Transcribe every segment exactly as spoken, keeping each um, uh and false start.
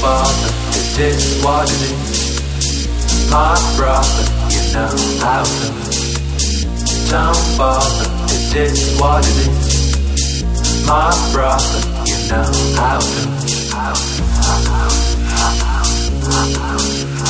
bother, it is what it is. My brother, you know how to. Don't bother, it is what it is. My brother, you know how to. How to, how to, how to, how to, how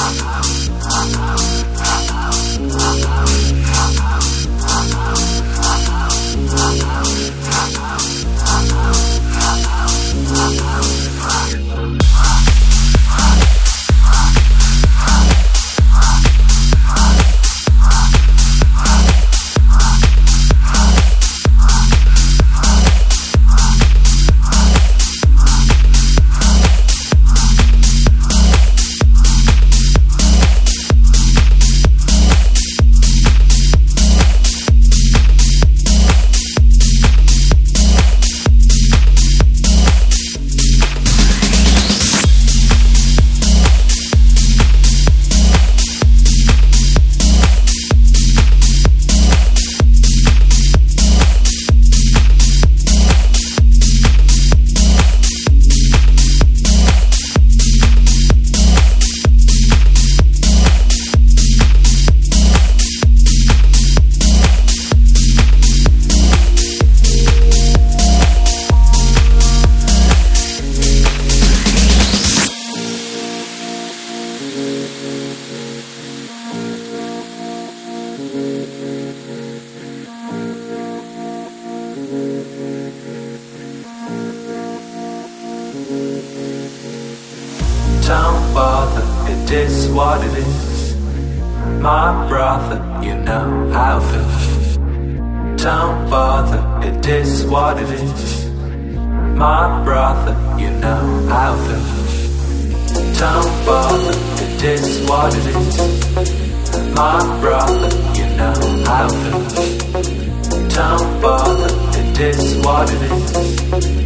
Don't bother, it is what it is. My brother, you know how to. Don't bother, it is what it is. My brother, you know how to. Don't bother, it is what it is. My brother, you know how to. Don't bother, it is what it is.